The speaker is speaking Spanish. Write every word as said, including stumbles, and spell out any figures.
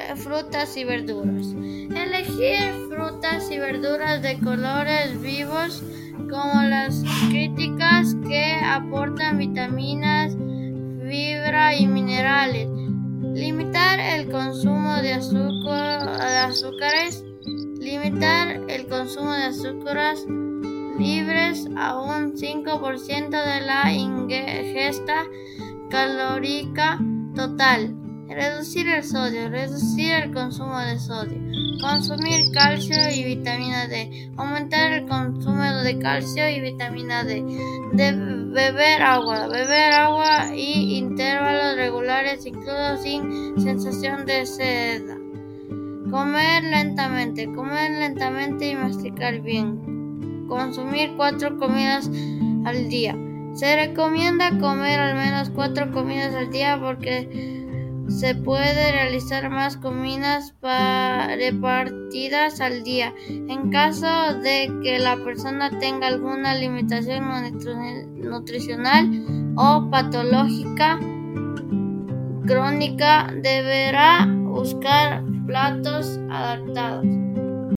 frutas y verduras. Elegir frutas y verduras de colores vivos como las críticas que aportan vitaminas, fibra y minerales. Limitar el consumo de, azúcar, de azúcares. Limitar el consumo de azúcares libres a un cinco por ciento de la ingesta calórica total. Reducir el sodio. Reducir el consumo de sodio. Consumir calcio y vitamina D. Aumentar el consumo de calcio y vitamina D. De beber agua. Beber agua y intervalos regulares, incluso sin sensación de sed. Comer lentamente. Comer lentamente y masticar bien. Consumir cuatro comidas al día. Se recomienda comer al menos cuatro comidas al día porque se puede realizar más comidas repartidas al día. En caso de que la persona tenga alguna limitación nutricional o patológica crónica, deberá buscar platos adaptados.